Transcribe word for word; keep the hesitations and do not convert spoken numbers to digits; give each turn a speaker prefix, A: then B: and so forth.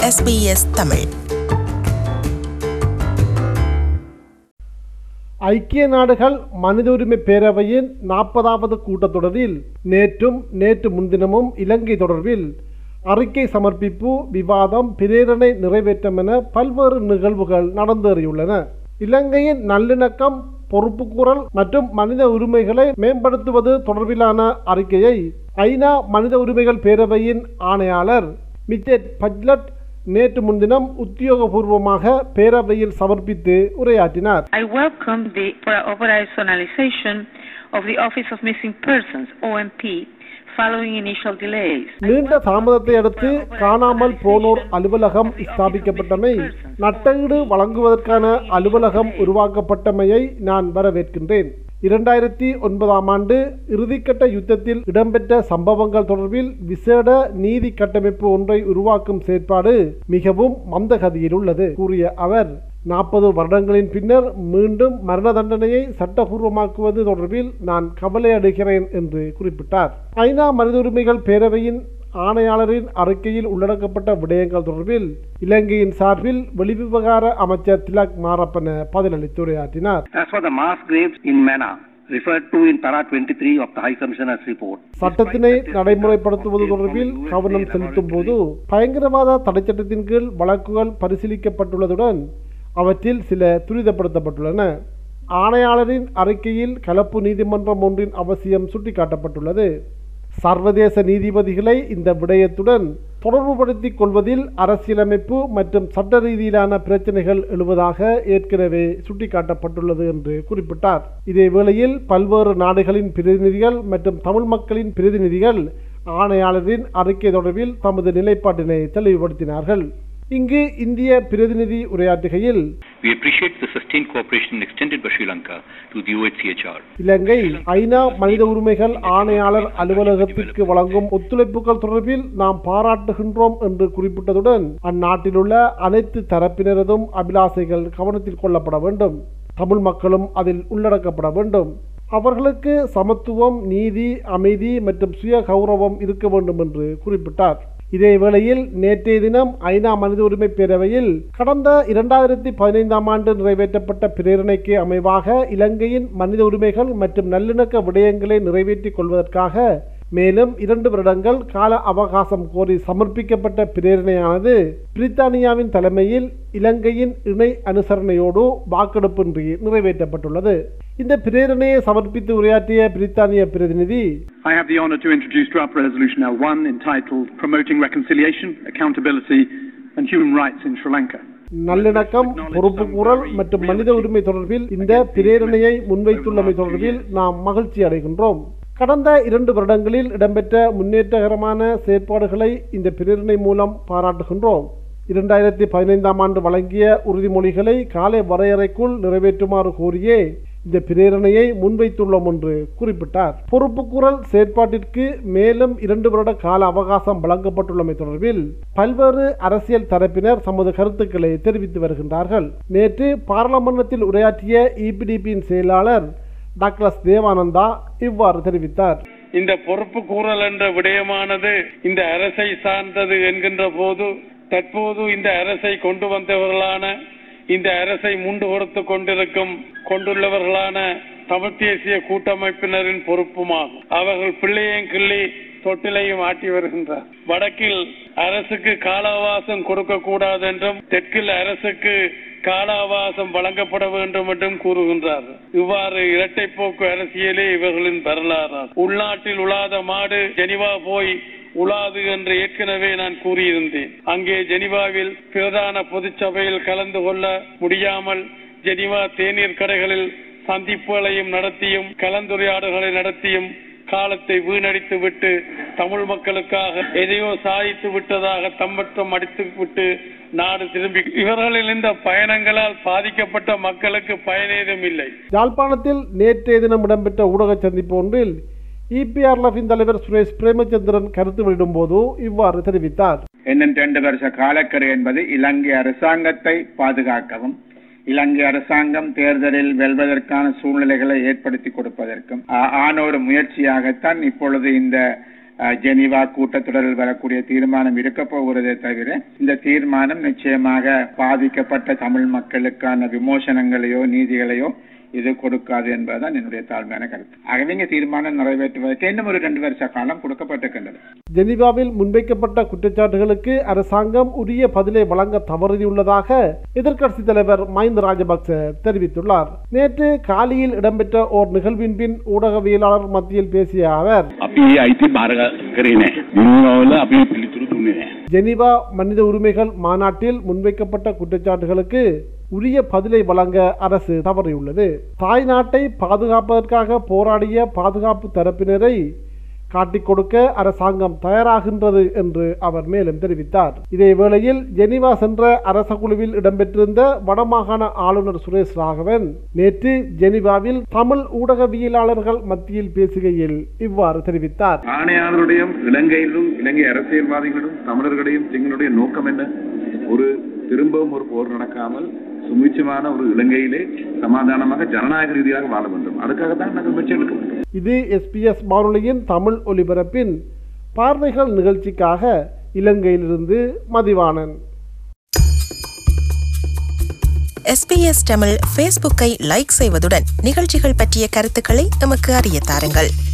A: S B S Tamil.
B: ஐக்கிய நாடுகள் மனித உரிமை பேரவையின் நாற்பதாவது கூட்டத்தொடரில் நேற்றும் நேற்று முன்தினமும் இலங்கை தொடர்பில் அறிக்கை சமர்ப்பிப்பு, விவாதம், பிரேரணை நிறைவேற்றம் என பல்வேறு நிகழ்வுகள் நடந்தேறியுள்ளன. இலங்கையின் நல்லிணக்கம், பொறுப்புக்கூறல் மற்றும் மனித உரிமைகளை மேம்படுத்துவது தொடர்பிலான அறிக்கையை ஐநா மனித உரிமைகள் பேரவையின் ஆணையாளர் மிச்செட் பச்லட் நேற்று முன்தினம் உத்தியோகபூர்வமாக பேரவையில் சமர்ப்பித்து உரையாற்றினார்.
C: I welcome the operationalization of the Office of Missing Persons O M P following initial delays.
B: நீண்ட தாமதத்தை அடுத்து காணாமல் போனோர் அலுவலகம் ஸ்தாபிக்கப்பட்டமை, நட்டஈடு வழங்குவதற்கான அலுவலகம் உருவாக்கப்பட்டமையை நான் வரவேற்கின்றேன். இரண்டாயிரத்தி ஒன்பதாம் ஆண்டு இறுதிக்கட்ட யுத்தத்தில் இடம்பெற்ற சம்பவங்கள் தொடர்பில் விசேட நீதி கட்டமைப்பு ஒன்றை உருவாக்கும் செயற்பாடு மிகவும் மந்தகதியில் உள்ளது கூறிய அவர், நாற்பது வருடங்களின் பின்னர் மீண்டும் மரண தண்டனையை சட்டபூர்வமாக்குவது தொடர்பில் நான் கவலை அடைகிறேன் என்று குறிப்பிட்டார். ஐநா மனித உரிமைகள் பேரவையின் ஆணையாளரின் அறிக்கையில் உள்ளடக்கப்பட்ட விடயங்கள் தொடர்பில் இலங்கையின் சார்பில் வெளிவிவகார அமைச்சர் திலக் மாரப்பன பதிலளித்து உரையாற்றினார். சட்டத்தினை நடைமுறைப்படுத்துவது தொடர்பில் கவனம் செலுத்தும் போது பயங்கரவாத தடை சட்டத்தின் கீழ் வழக்குகள் பரிசீலிக்கப்பட்டுள்ளதுடன் அவற்றில் சில துரிதப்படுத்தப்பட்டுள்ளன. ஆணையாளரின் அறிக்கையில் கலப்பு நீதிமன்றம் ஒன்றின் அவசியம் சுட்டிக்காட்டப்பட்டுள்ளது. சர்வதேச நீதிபதிகளை இந்த விடயத்துடன் தொடர்புபடுத்திக் கொள்வதில் அரசியலமைப்பு மற்றும் சட்ட ரீதியிலான பிரச்சனைகள் எழுவதாக ஏற்கனவே சுட்டிக்காட்டப்பட்டுள்ளது என்று குறிப்பிட்டார். இதே வேளையில் பல்வேறு நாடுகளின் பிரதிநிதிகள் மற்றும் தமிழ் மக்களின் பிரதிநிதிகள் ஆணையாளரின் அறிக்கை தொடர்பில் தமது நிலைப்பாட்டினை தெளிவுபடுத்தினார்கள். இங்கு இந்திய பிரதிநிதி உரையாற்றுகையில்,
D: We appreciate the sustained cooperation extended by Sri Lanka to the O H C H R.
B: இலங்கை ஐநா மனித உரிமைகள் ஆணையாளர் அலுவலகத்திற்கு வழங்கும் ஒத்துழைப்புகள் தொடர்பில் நாம் பாராட்டுகின்றோம் என்று குறிப்பிட்டதுடன் அந்நாட்டில் உள்ள அனைத்து தரப்பினரதும் அபிலாசைகள் கவனத்தில் கொள்ளப்பட வேண்டும். தமிழ் மக்களும் அதில் உள்ளடக்கப்பட வேண்டும். அவர்களுக்கு சமத்துவம், நீதி, அமைதி மற்றும் சுய கௌரவம் இருக்க வேண்டும் என்று குறிப்பிட்டார். இதே வேளையில் நேற்றைய தினம் ஐநா மனித உரிமை பேரவையில் கடந்த இரண்டாயிரத்தி பதினைந்தாம் ஆண்டு நிறைவேற்றப்பட்ட பிரேரணைக்கு அமைவாக இலங்கையின் மனித உரிமைகள் மற்றும் நல்லிணக்க விடயங்களை நிறைவேற்றிக் கொள்வதற்காக மேலும் இரண்டு வருடங்கள் கால அவகாசம் கோரி சமர்ப்பிக்கப்பட்ட பிரேரணையானது பிரித்தானியாவின் தலைமையில் இலங்கையின் இணை அனுசரணையோடு வாக்கெடுப்பின்றி நிறைவேற்றப்பட்டுள்ளது. இந்த பிரேரணையை சமர்ப்பித்து உரையாற்றிய பிரித்தானிய பிரதிநிதி,
E: I have the honor to introduce draft resolution L one entitled Promoting Reconciliation, Accountability and Human Rights in Sri Lanka.
B: நல்லிணக்கம், பொறுப்புக்கூறல் மற்றும் மனித உரிமை தொடர்பில் இந்த பிரேரணையை முன்வைத்துள்ளமை தொடர்பில் நாம் மகிழ்ச்சி அடைகின்றோம். கடந்த இரண்டு வருடங்களில் இடம்பெற்ற முன்னேற்றகரமான செயற்பாடுகளை இந்த பிரேரணை மூலம் பாராட்டுகின்றோம். இரண்டாயிரத்தி பதினைந்தாம் ஆண்டு வழங்கிய உறுதிமொழிகளை கால வரையறைக்குள் நிறைவேற்றுமாறு கோரியே இந்த பிரேரணையை முன்வைத்துள்ளோம் என்று குறிப்பிட்டார். பொறுப்புக்கூறல் செயற்பாட்டிற்கு மேலும் இரண்டு வருட கால அவகாசம் வழங்கப்பட்டுள்ளமை தொடர்பில் பல்வேறு அரசியல் தரப்பினர் தமது கருத்துக்களை தெரிவித்து வருகின்றார்கள். நேற்று பாராளுமன்றத்தில் உரையாற்றிய இபிடிபியின் செயலாளர் டாக்டர் தேவானந்தா இவ்வாறு தெரிவித்தார்.
F: இந்த பொறுப்பு கூறல் என்ற விடயமானது இந்த அரசை சார்ந்தது என்கின்ற போது தற்போது இந்த அரசை கொண்டு வந்தவர்களான, இந்த அரசை முண்டு கொடுத்து கொண்டிருக்கும் கொண்டுள்ளவர்களான தமிழ் தேசிய கூட்டமைப்பினரின் பொறுப்புமாகும். அவர்கள் பிள்ளையும் கிள்ளி தொட்டிலையும் ஆட்டி வருகின்றார். வடக்கில் அரசுக்கு கால அவகாசம் கொடுக்க கூடாது என்றும், தெற்கில் அரசுக்கு கால அவகாசம் வழங்கப்பட வேண்டும் என்றும் கூறுகின்றார். இவ்வாறு இரட்டை போக்கு அரசியலே இவர்களின் வரலாறு. உள்நாட்டில் உலாத மாடு ஜெனிவா போய் உலாது என்று ஏற்கனவே நான் கூறியிருந்தேன். அங்கே ஜெனிவாவில் பிரதான பொதுச்சபையில் கலந்து கொள்ள முடியாமல் ஜெனிவா தேநீர் கடைகளில் சந்திப்புகளையும் நடத்தியும் கலந்துரையாடல்களை நடத்தியும் காலத்தை வீணடித்து விட்டு தமிழ் மக்களுக்காக எதையோ சாதித்து விட்டதாக தம்பட்டம் அடித்து விட்டு நாடு திரும்பி இவர்களின் இந்த பயணங்களால் பாதிக்கப்பட்ட மக்களுக்கு பயனேதும் இல்லை.
B: யாழ்ப்பாணத்தில் நேற்றைய தினம் இடம்பெற்ற ஊடக சந்திப்பு ஒன்றில் இபிஆர்எல்எஃபின் தலைவர் சுரேஷ் பிரேமச்சந்திரன் கருத்து வெளியிடும் போது இவ்வாறு தெரிவித்தார்.
G: இன்னும் இரண்டு வருஷ காலக்கெடு என்பது இலங்கை அரசாங்கத்தை பாதுகாக்கவும், இலங்கை அரசாங்கம் தேர்தலில் வெல்வதற்கான சூழ்நிலைகளை ஏற்படுத்தி கொடுப்பதற்கும் ஆன ஒரு முயற்சியாகத்தான் இப்பொழுது இந்த ஜெனீவா கூட்டத்தொடரில் வரக்கூடிய தீர்மானம் இருக்க போகிறதே தவிர இந்த தீர்மானம் நிச்சயமாக பாதிக்கப்பட்ட தமிழ் மக்களுக்கான விமோசனங்களையோ நீதிகளையோ இது கொடுக்காது என்பதுதான் என்னுடைய தாழ்மையான கருத்து. ஆகவே இங்கே தீர்மானம் நிறைவேற்றுவதற்கு இன்னும் ஒரு ரெண்டு வருஷ காலம் கொடுக்கப்பட்டிருக்கின்றது.
B: ஜெனீவாவில் முன்வைக்கப்பட்ட குற்றச்சாட்டுகளுக்கு அரசாங்கம் உரிய பதிலை வழங்க தவறியுள்ளதாக எதிர்க்கட்சித் தலைவர் மஹிந்த ராஜபக்ச தெரிவித்துள்ளார். நேற்று காலியில் இடம்பெற்ற ஓர் நிகழ்வின் பின் ஊடகவியலாளர் மத்தியில் பேசிய அவர், ஜெனீவா மனித உரிமைகள் மாநாட்டில் முன்வைக்கப்பட்ட குற்றச்சாட்டுகளுக்கு உரிய பதிலை வழங்க அரசு தவறியுள்ளது. தாய் நாட்டை பாதுகாப்பதற்காக போராடிய பாதுகாப்பு தரப்பினரை காட்டிக் கொடுக்க அரசாங்கம் தயாராகின்றது என்று அவர் மேலும் தெரிவித்தார். இதே வேளையில் ஜெனீவா சென்ற அரச குழுவில் இடம்பெற்றிருந்த வடமாகாண ஆளுநர் சுரேஷ் ராகவன் நேற்று ஜெனீவாவில் தமிழ் ஊடகவியலாளர்கள் மத்தியில் பேசுகையில் இவ்வாறு தெரிவித்தார்.
A: ஆணையாளருடையும் இலங்கையிலும் இலங்கை அரசியல்வாதிகளும் தமிழர்களையும் சிங்களுடைய நோக்கம் என்ன? ஒரு திரும்பவும் ஒரு போர் நடக்காமல் சுமூச்சமான ஒரு இலங்கையிலே சமாதானமாக ஜனநாயக ரீதியாக வாழ வேண்டும். அதுக்காகத்தான் நாங்கள் முயற்சி எடுக்க வேண்டும்.
B: இது எஸ்பிஎஸ் வானொலியின் தமிழ் ஒலிபரப்பின் பார்வைகள் நிகழ்ச்சிக்காக இலங்கையிலிருந்து மதிவாணன்.
H: எஸ்பிஎஸ் தமிழ் ஃபேஸ்புக்கை லைக் செய்வதுடன் நிகழ்ச்சிகள் பற்றிய கருத்துக்களை எமக்கு அறிய தாருங்கள்.